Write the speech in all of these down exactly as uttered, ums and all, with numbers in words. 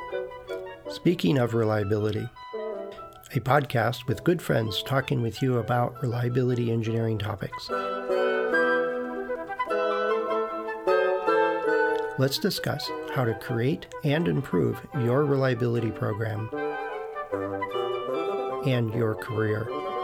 Speaking of reliability, a podcast with good friends talking with you about reliability engineering topics. Let's discuss how to create and improve your reliability program and your career.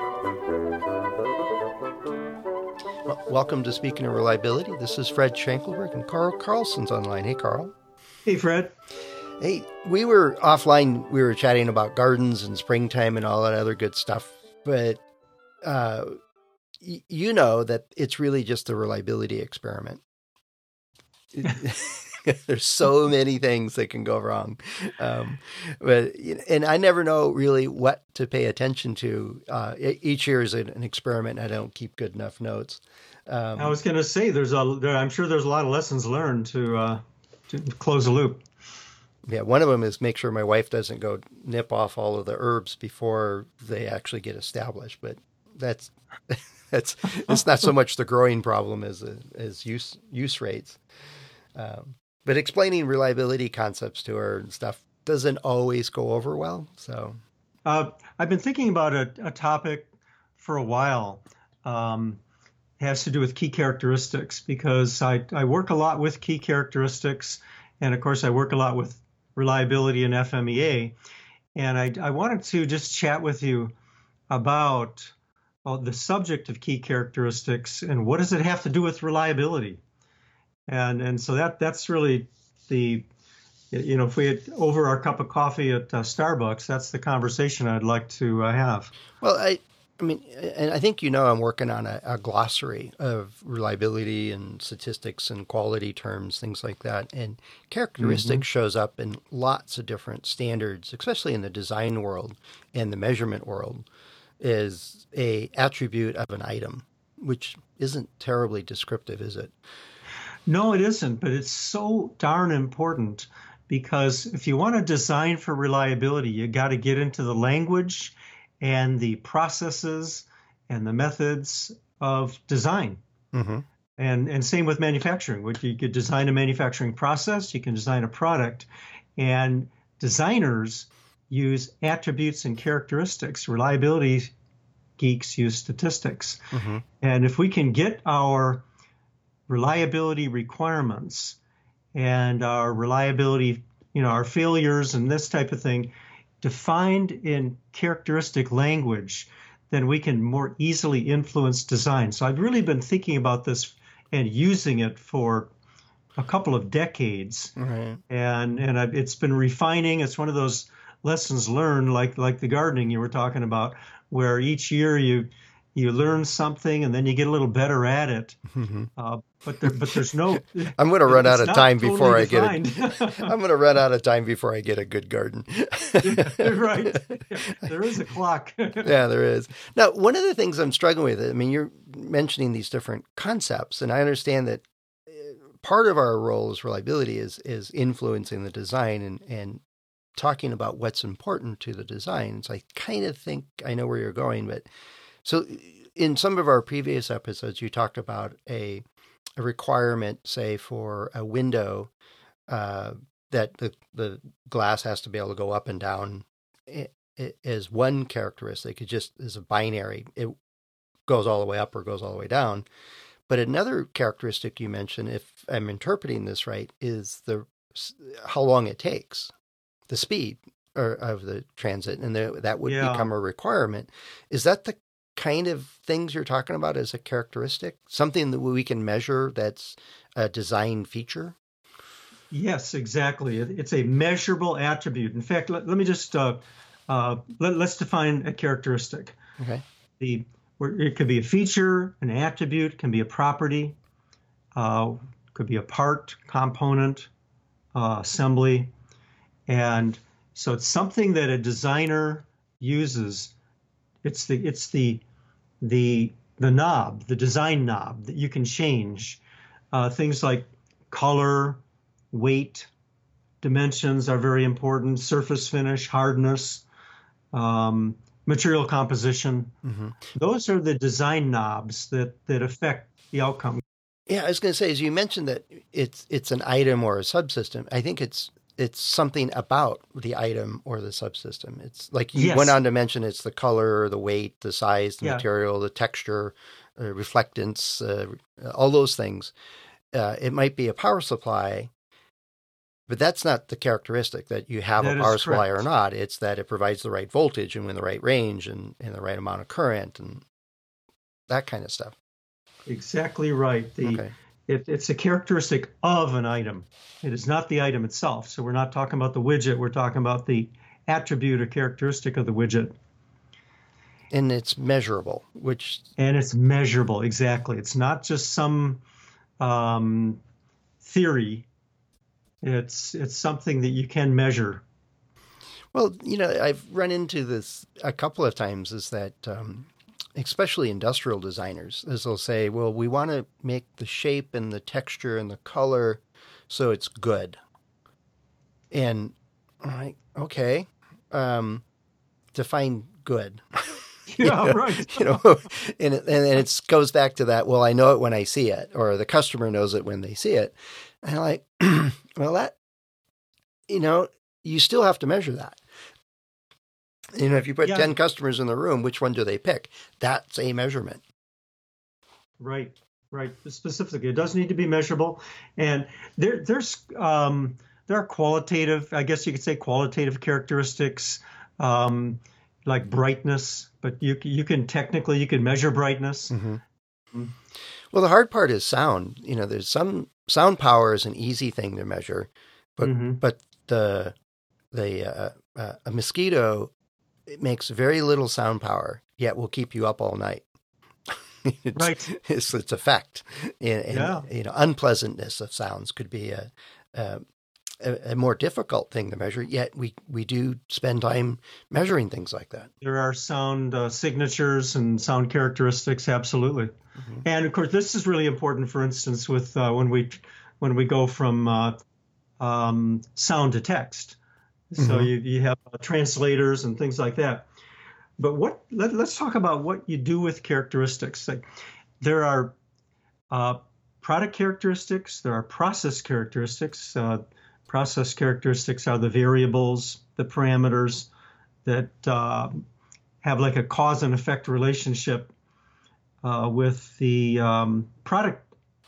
Well, welcome to Speaking of Reliability. This is Fred Schenkelberg, and Carl Carlson's online. Hey, Carl. Hey, Fred. Hey, we were offline, we were chatting about gardens and springtime and all that other good stuff, but uh, y- you know that it's really just a reliability experiment. There's so many things that can go wrong. Um, but and I never know really what to pay attention to. Uh, each year is an experiment. I don't keep good enough notes. Um, I was going to say, there's a, there, I'm sure there's a lot of lessons learned to, uh, to close the loop. Yeah, one of them is make sure my wife doesn't go nip off all of the herbs before they actually get established. But that's that's it's not so much the growing problem as as use use rates. Um, but explaining reliability concepts to her and stuff doesn't always go over well. So uh, I've been thinking about a, a topic for a while. Um, it has to do with key characteristics because I, I work a lot with key characteristics. And of course, I work a lot with reliability and F M E A. And I, I wanted to just chat with you about well, the subject of key characteristics and what does it have to do with reliability? And and so that that's really the, you know, if we had over our cup of coffee at uh, Starbucks, that's the conversation I'd like to uh, have. Well, I I mean, and I think, you know, I'm working on a, a glossary of reliability and statistics and quality terms, things like that. And characteristics mm-hmm. shows up in lots of different standards, especially in the design world and the measurement world, is a attribute of an item, which isn't terribly descriptive, is it? No, it isn't, but it's so darn important because if you want to design for reliability, you got to get into the language and the processes and the methods of design. Mm-hmm. And and same with manufacturing. Which you could design a manufacturing process, you can design a product, and designers use attributes and characteristics. Reliability geeks use statistics. Mm-hmm. And if we can get our reliability requirements and our reliability, you know, our failures and this type of thing defined in characteristic language, then we can more easily influence design. So I've really been thinking about this and using it for a couple of decades. Right. And and I've, it's been refining. It's one of those lessons learned, like like the gardening you were talking about, where each year you you learn something and then you get a little better at it. Mm-hmm. Uh, but there, but there's no. I'm going to run out of time totally before defined. I get it. I'm going to run out of time before I get a good garden. Right. There is a clock. Yeah, there is. Now, one of the things I'm struggling with, I mean, you're mentioning these different concepts, and I understand that part of our role as reliability is is influencing the design and and talking about what's important to the design. So I kind of think I know where you're going, but. So in some of our previous episodes, you talked about a, a requirement, say, for a window uh, that the, the glass has to be able to go up and down it, it is one characteristic. It just is a binary. It goes all the way up or goes all the way down. But another characteristic you mentioned, if I'm interpreting this right, is the how long it takes, the speed or, of the transit, and the, that would yeah. become a requirement. Is that the kind of things you're talking about as a characteristic, something that we can measure that's a design feature? Yes, exactly. It's a measurable attribute. In fact, let, let me just uh, uh, let, let's define a characteristic. Okay. The it could be a feature, an attribute, can be a property, uh, could be a part, component, uh, assembly, and so it's something that a designer uses. It's the it's the the the knob, the design knob that you can change. Uh, things like color, weight, dimensions are very important. Surface finish, hardness, um, material composition. Mm-hmm. Those are the design knobs that that affect the outcome. Yeah, I was going to say, as you mentioned that it's it's an item or a subsystem. I think it's it's something about the item or the subsystem. It's like you Yes. went on to mention it's the color, the weight, the size, the Yeah. material, the texture, uh, reflectance, uh, all those things. Uh, it might be a power supply, but that's not the characteristic that you have That a is power supply or correct. not. It's that it provides the right voltage and in the right range and, and the right amount of current and that kind of stuff. Exactly right. The Okay. it, it's a characteristic of an item. It is not the item itself. So we're not talking about the widget. We're talking about the attribute or characteristic of the widget. And it's measurable, which And it's measurable. Exactly. It's not just some um, theory. It's it's something that you can measure. well, you know, I've run into this a couple of times is that um, especially industrial designers, as they'll say, well, we want to make the shape and the texture and the color so it's good. And I'm like, okay, um, define good. You Yeah, know, right. you know, and it, and it goes back to that. Well, I know it when I see it, or the customer knows it when they see it. And I'm like, well, that, you know, you still have to measure that. You know, if you put Yeah. ten customers in the room, which one do they pick? That's a measurement. Right, right. Specifically, it does need to be measurable, and there, there's um, there are qualitative, I guess you could say, qualitative characteristics, um, like brightness. But you you can technically you can measure brightness. Mm-hmm. Mm. Well, the hard part is sound. You know, there's some sound power is an easy thing to measure, but Mm-hmm. but the the uh, uh, a mosquito, it makes very little sound power, yet will keep you up all night. it's, Right. It's its effect, and, and Yeah. you know, unpleasantness of sounds could be a, a a more difficult thing to measure. Yet we we do spend time measuring things like that. There are sound uh, signatures and sound characteristics, absolutely. Mm-hmm. And of course, this is really important. For instance, with uh, when we when we go from uh, um, sound to text, so Mhm. you you have uh, translators and things like that. But what let, let's talk about what you do with characteristics. Like, there are uh, product characteristics, there are process characteristics. Uh, process characteristics are the variables, the parameters that uh, have like a cause and effect relationship uh, with the um, product,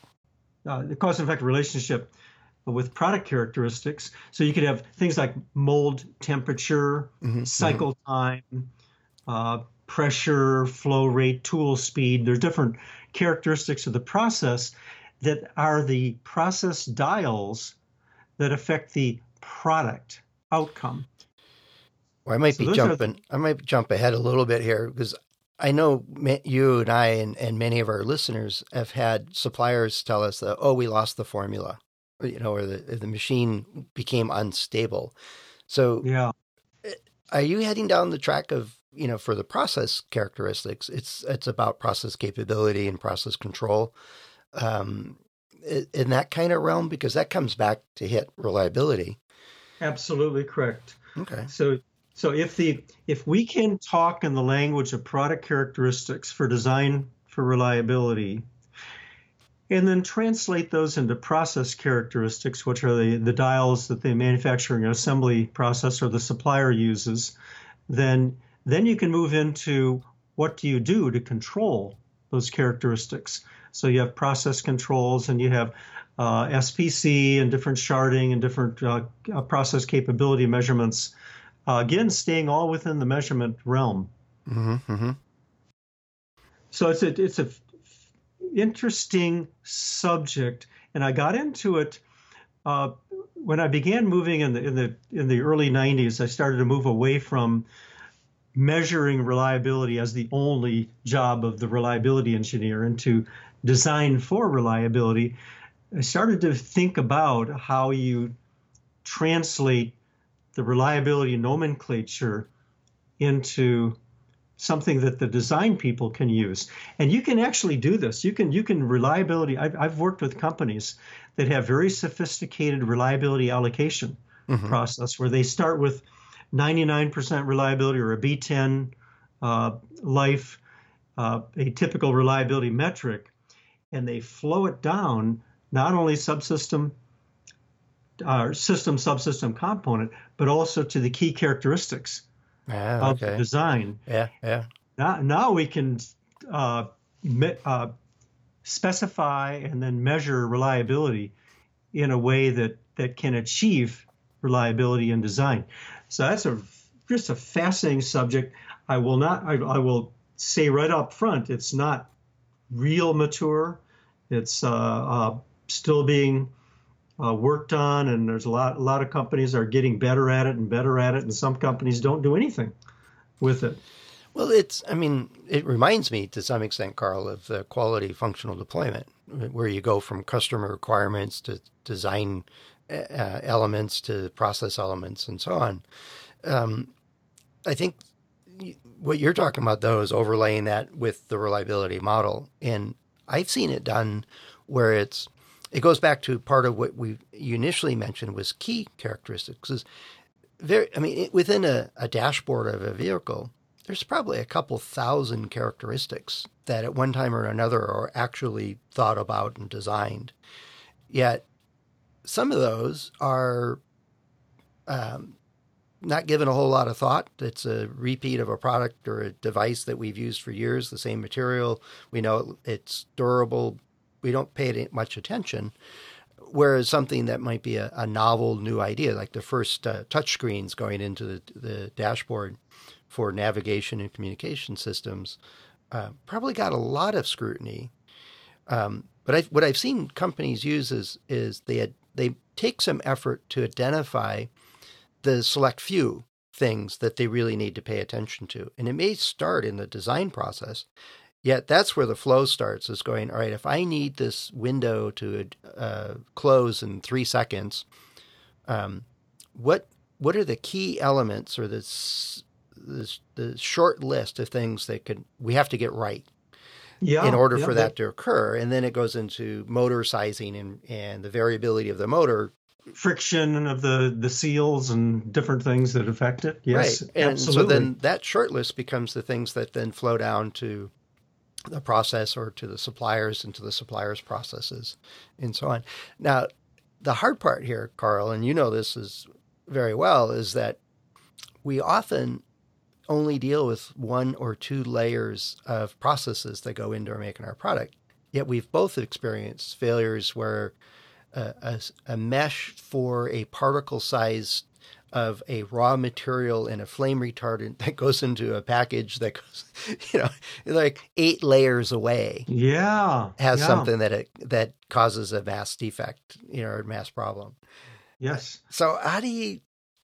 uh, the cause and effect relationship with product characteristics. So you could have things like mold temperature, Mhm. cycle time, uh, pressure, flow rate, tool speed. There's different characteristics of the process that are the process dials that affect the product outcome. Well, I might So be those are jumping. I might jump ahead a little bit here because I know ma- you and I and, and many of our listeners have had suppliers tell us that, oh, we lost the formula, or, you know, or the the machine became unstable. So, yeah. are you heading down the track of, you know, for the process characteristics? It's it's about process capability and process control, um, i- in that kind of realm because that comes back to hit reliability. Absolutely correct. Okay. So, so if the if we can talk in the language of product characteristics for design for reliability, and then translate those into process characteristics, which are the, the dials that the manufacturing and assembly process or the supplier uses, then then you can move into what do you do to control those characteristics. So you have process controls and you have uh, S P C and different sharding and different uh, uh, process capability measurements. Uh, again, staying all within the measurement realm. Mm-hmm, mm-hmm. So it's a, it's a f- interesting subject, and I got into it uh, when I began moving in the in the in the early nineties. I started to move away from measuring reliability as the only job of the reliability engineer into design for reliability. I started to think about how you translate the reliability nomenclature into something that the design people can use. And you can actually do this. You can you can reliability. I've, I've worked with companies that have very sophisticated reliability allocation Mm-hmm. process where they start with ninety-nine percent reliability or a B ten uh, life, uh, a typical reliability metric, and they flow it down not only subsystem uh, system subsystem component, but also to the key characteristics Ah, of the okay. design. Yeah, yeah. Now, now we can uh, me- uh, specify and then measure reliability in a way that, that can achieve reliability in design. So that's a just a fascinating subject. I will not. I, I will say right up front, it's not real mature. It's uh, uh, still being uh, worked on, and there's a lot. A lot of companies are getting better at it and better at it, and some companies don't do anything with it. Well, it's, I mean, it reminds me to some extent, Carl, of the quality functional deployment, where you go from customer requirements to design uh, elements to process elements and so on. Um, I think what you're talking about, though, is overlaying that with the reliability model. And I've seen it done where it's, it goes back to part of what we you initially mentioned was key characteristics. Is very, I mean, it, within a, a dashboard of a vehicle, there's probably a couple thousand characteristics that at one time or another are actually thought about and designed. Yet some of those are um, not given a whole lot of thought. It's a repeat of a product or a device that we've used for years, the same material. We know it's durable. We don't pay it much attention. Whereas something that might be a, a novel new idea, like the first uh, touch screens going into the, the dashboard for navigation and communication systems, uh, probably got a lot of scrutiny. Um, but I, what I've seen companies use is, is they had, they take some effort to identify the select few things that they really need to pay attention to. And it may start in the design process, yet that's where the flow starts, is going, all right, if I need this window to uh, close in three seconds, um, what what are the key elements or this, this the short list of things that could we have to get right Yeah, in order yeah, for that, that to occur? And then it goes into motor sizing and, and the variability of the motor. friction of the the seals and different things that affect it. Right. Yes, And so absolutely. then that short list becomes the things that then flow down to the process or to the suppliers and to the suppliers' processes and so on. Now, the hard part here, Carl, and you know this is very well, is that we often only deal with one or two layers of processes that go into making our product. Yet we've both experienced failures where a, a, a mesh for a particle size of a raw material and a flame retardant that goes into a package that goes, you know, like eight layers away Yeah, has yeah, something that it that causes a mass defect, you know, or a mass problem. yes. So how do you?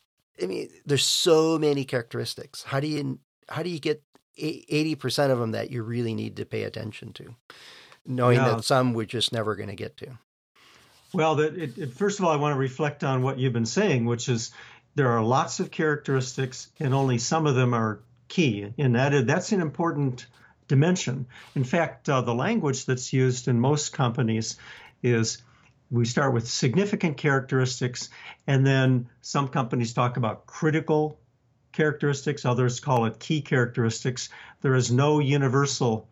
I mean, there's so many characteristics. How do you how do you get eighty percent of them that you really need to pay attention to, knowing Yeah. that some we're just never going to get to? Well, that it, it, first of all, I want to reflect on what you've been saying, which is there are lots of characteristics, and only some of them are key. And that that's an important dimension. In fact, uh, the language that's used in most companies is we start with significant characteristics, and then some companies talk about critical characteristics. Others call it key characteristics. There is no universal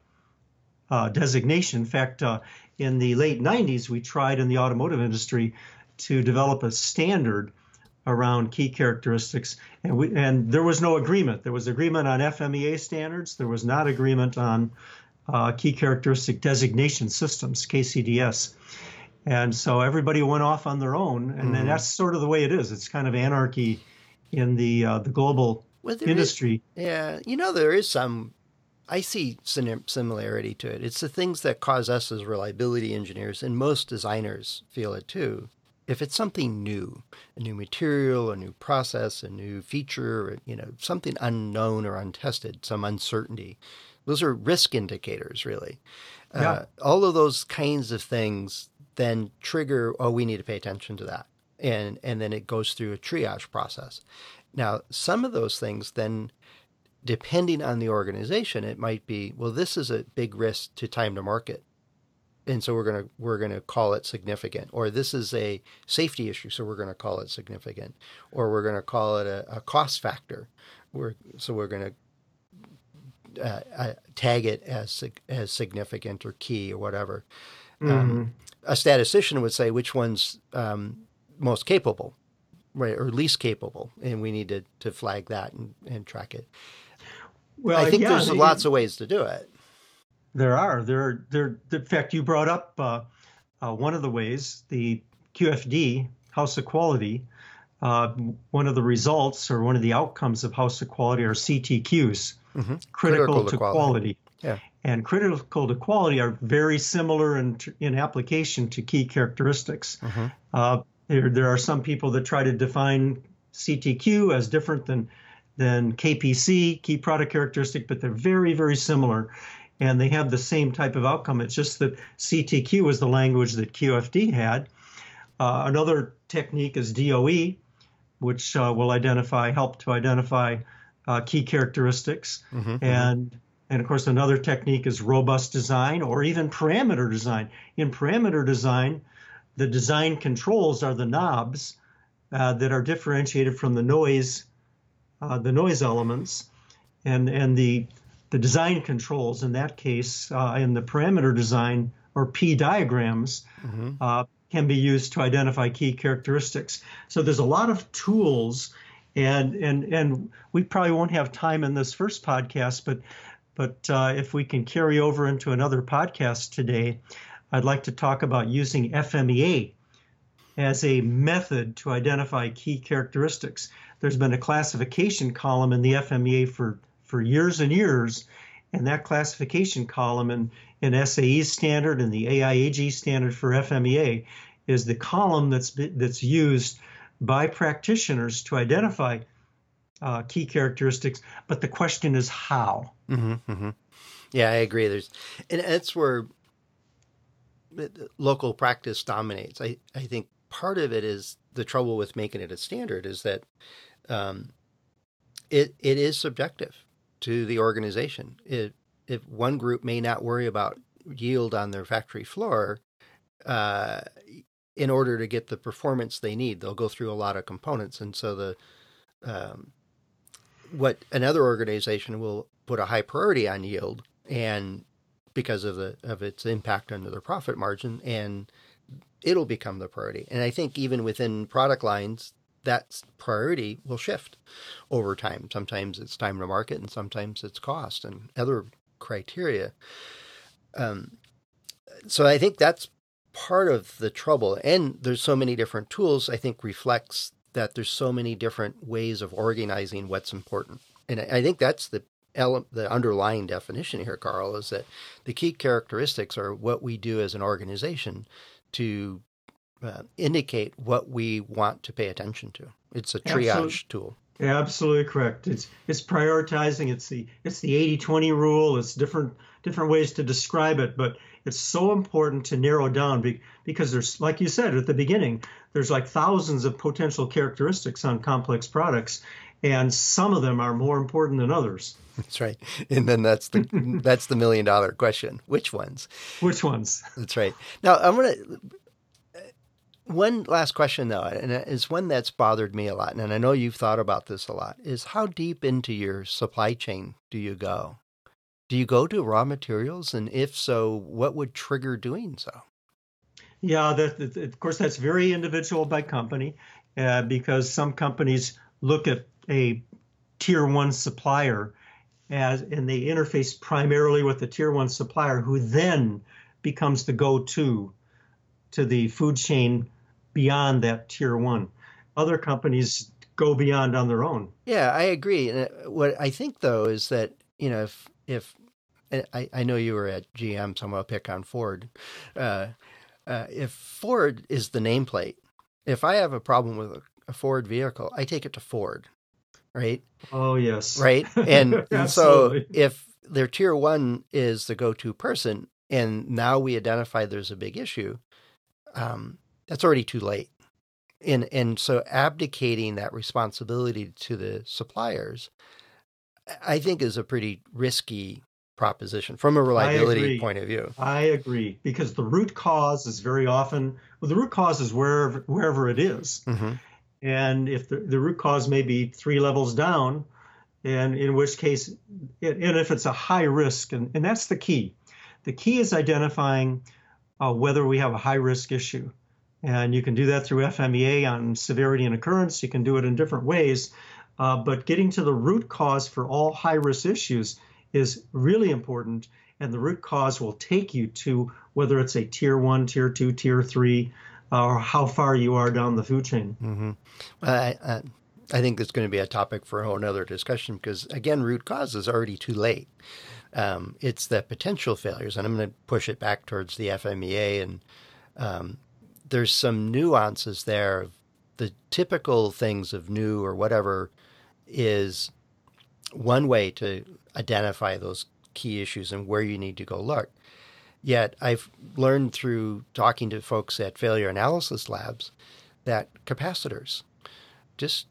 uh, designation. In fact, uh, in the late nineties, we tried in the automotive industry to develop a standard around key characteristics, and we and there was no agreement. There was agreement on F M E A standards. There was not agreement on uh, key characteristic designation systems, K C D S. And so everybody went off on their own, and mm-hmm. then that's sort of the way it is. It's kind of anarchy in the uh, the global well, industry. Is, yeah, you know, there is some. I see similarity to it. It's the things that cause us as reliability engineers, and most designers feel it too. If it's something new, a new material, a new process, a new feature, you know, something unknown or untested, some uncertainty, those are risk indicators, really. Yeah. Uh, all of those kinds of things then trigger, oh, we need to pay attention to that. And, and then it goes through a triage process. Now, some of those things then, depending on the organization, it might be, well, this is a big risk to time to market, and so we're gonna we're gonna call it significant. Or this is a safety issue, so we're gonna call it significant. Or we're gonna call it a, a cost factor. We're so we're gonna uh, uh, tag it as as significant or key or whatever. Mm-hmm. Um, a statistician would say which ones um, most capable, right, or least capable, and we need to, to flag that and, and track it. Well, I think yeah, there's they, lots of ways to do it. There are. There, there. In fact, you brought up uh, uh, one of the ways, the Q F D, House of Quality. Uh, one of the results or one of the outcomes of House of Quality are C T Qs, mm-hmm. critical, critical to, to quality. quality. Yeah. And critical to quality are very similar in, in application to key characteristics. Mm-hmm. Uh, there, there are some people that try to define C T Q as different than, than K P C, key product characteristic, but they're very, very similar. And they have the same type of outcome. It's just that C T Q was the language that Q F D had. Uh, another technique is D O E, which uh, will identify, help to identify uh, key characteristics. Mm-hmm, and, mm-hmm. and of course, another technique is robust design or even parameter design. In parameter design, the design controls are the knobs uh, that are differentiated from the noise, uh, the noise elements. And, and the, the design controls, in that case, uh, in the parameter design or P diagrams, mm-hmm. uh, can be used to identify key characteristics. So there's a lot of tools, and and and we probably won't have time in this first podcast, but but uh, if we can carry over into another podcast today, I'd like to talk about using F M E A as a method to identify key characteristics. There's been a classification column in the F M E A for, for years and years, and that classification column in in S A E's standard and the A I A G standard for F M E A is the column that's that's used by practitioners to identify uh, key characteristics. But the question is how. Mm-hmm, mm-hmm. Yeah, I agree. There's, and that's where local practice dominates. I, I think part of it is the trouble with making it a standard is that um, it it is subjective to the organization. It If one group may not worry about yield on their factory floor, uh, in order to get the performance they need, they'll go through a lot of components. And so the um, what another organization will put a high priority on yield, and because of the of its impact on their profit margin, and it'll become the priority. And I think even within product lines, that priority will shift over time. Sometimes it's time to market, and sometimes it's cost and other criteria. Um, so I think that's part of the trouble. And there's so many different tools, I think reflects that there's so many different ways of organizing what's important. And I think that's the ele- the underlying definition here, Carl, is that the key characteristics are what we do as an organization to uh, indicate what we want to pay attention to. It's a triage Absolutely. tool. Yeah, absolutely correct. It's it's prioritizing. It's the it's the eighty twenty rule. It's different different ways to describe it, but it's so important to narrow down because there's, like you said at the beginning, there's like thousands of potential characteristics on complex products, and some of them are more important than others. That's right. And then that's the that's the million dollar question. Which ones? Which ones? That's right. Now I'm gonna. One last question, though, and it's one that's bothered me a lot, and I know you've thought about this a lot, is how deep into your supply chain do you go? Do you go to raw materials? And if so, what would trigger doing so? Yeah, that, that, of course, that's very individual by company, uh, because some companies look at a tier one supplier as, and they interface primarily with the tier one supplier, who then becomes the go-to to the food chain beyond that tier one. Other companies go beyond on their own. Yeah, I agree. And what I think, though, is that, you know, if, if I, I know you were at G M, so I'm going to pick on Ford. Uh, uh, if Ford is the nameplate, if I have a problem with a, a Ford vehicle, I take it to Ford, right? Oh, yes. Right? And, and so if their tier one is the go-to person, and now we identify there's a big issue, um, that's already too late. And and so abdicating that responsibility to the suppliers, I think, is a pretty risky proposition from a reliability point of view. I agree, because the root cause is very often, well, the root cause is wherever wherever it is. Mm-hmm. And if the, the root cause may be three levels down, and in which case, and if it's a high risk, and, and that's the key. The key is identifying uh, whether we have a high risk issue. And you can do that through F M E A on severity and occurrence. You can do it in different ways. Uh, but getting to the root cause for all high-risk issues is really important. And the root cause will take you to whether it's a tier one, tier two, tier three, uh, or how far you are down the food chain. Mm-hmm. I, I, I think it's going to be a topic for a whole other discussion because, again, root cause is already too late. Um, it's the potential failures. And I'm going to push it back towards the F M E A. And um, there's some nuances there. The typical things of new or whatever is one way to identify those key issues and where you need to go look. Yet I've learned through talking to folks at failure analysis labs that capacitors, just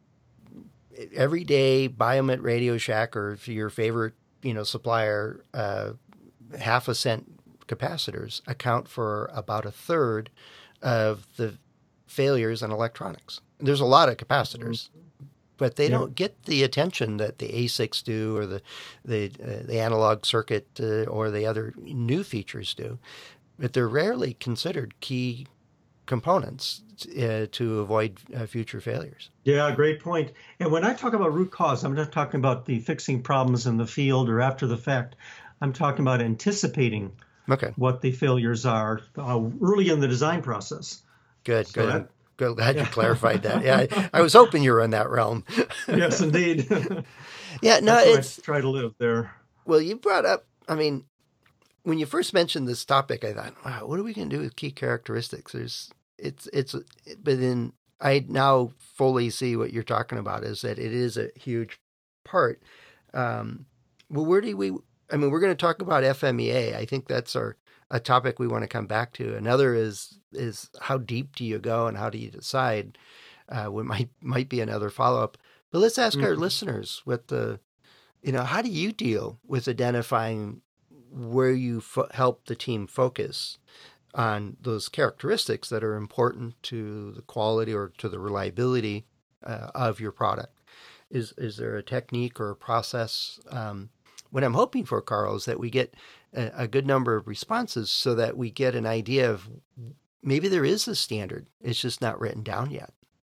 every day, buy them at Radio Shack or your favorite, you know, supplier, uh, half a cent capacitors account for about a third of the failures in electronics. There's a lot of capacitors. Mm-hmm. But they yeah. don't get the attention that the A SICs do or the the, uh, the analog circuit uh, or the other new features do. But they're rarely considered key components uh, to avoid uh, future failures. Yeah, great point. And when I talk about root cause, I'm not talking about the fixing problems in the field or after the fact. I'm talking about anticipating okay. what the failures are uh, early in the design process. Good, so good. That, Good. Glad you clarified that. Yeah, I, I was hoping you were in that realm. Yes, indeed. Yeah, no, That's it's I try to live there. Well, you brought up. I mean, when you first mentioned this topic, I thought, wow, what are we going to do with key characteristics? There's, it's, it's, but then I now fully see what you're talking about is that it is a huge part. Um, well, where do we? I mean, we're going to talk about F M E A. I think that's our. A topic we want to come back to. Another is is how deep do you go and how do you decide? Uh, what might might be another follow up. But let's ask mm-hmm. our listeners what the, you know, how do you deal with identifying where you fo- help the team focus on those characteristics that are important to the quality or to the reliability uh, of your product? Is is there a technique or a process? Um, what I'm hoping for, Carl, is that we get a, a good number of responses so that we get an idea of maybe there is a standard. It's just not written down yet.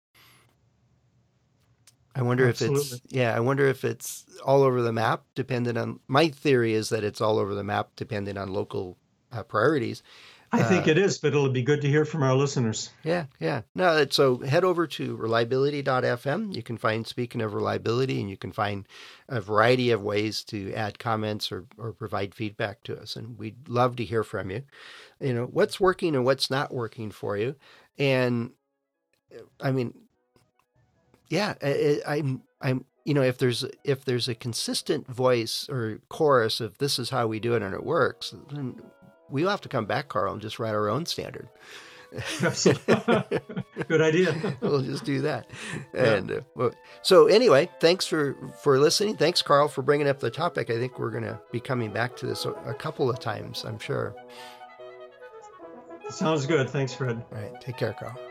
I wonder Absolutely. if it's, yeah, I wonder if it's all over the map, depending on, my theory is that it's all over the map, depending on local uh, priorities. I think uh, it is, but it'll be good to hear from our listeners. Yeah, yeah. No, it's, so head over to reliability dot f m. You can find, speaking of reliability, and you can find a variety of ways to add comments or, or provide feedback to us. And we'd love to hear from you. You know, what's working and what's not working for you. And I mean, yeah, I, I'm, I'm, you know, if there's, if there's a consistent voice or chorus of this is how we do it and it works, then we'll have to come back, Carl, and just write our own standard. Good idea. We'll just do that. Yeah. And uh, well, so anyway, thanks for, for listening. Thanks, Carl, for bringing up the topic. I think we're going to be coming back to this a, a couple of times, I'm sure. Sounds good. Thanks, Fred. All right. Take care, Carl.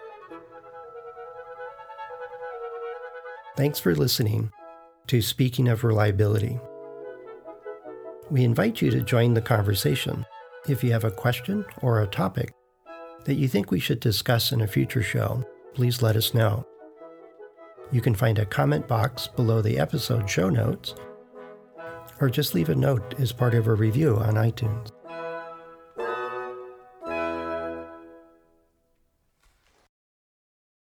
Thanks for listening to Speaking of Reliability. We invite you to join the conversation. If you have a question or a topic that you think we should discuss in a future show, please let us know. You can find a comment box below the episode show notes, or just leave a note as part of a review on iTunes.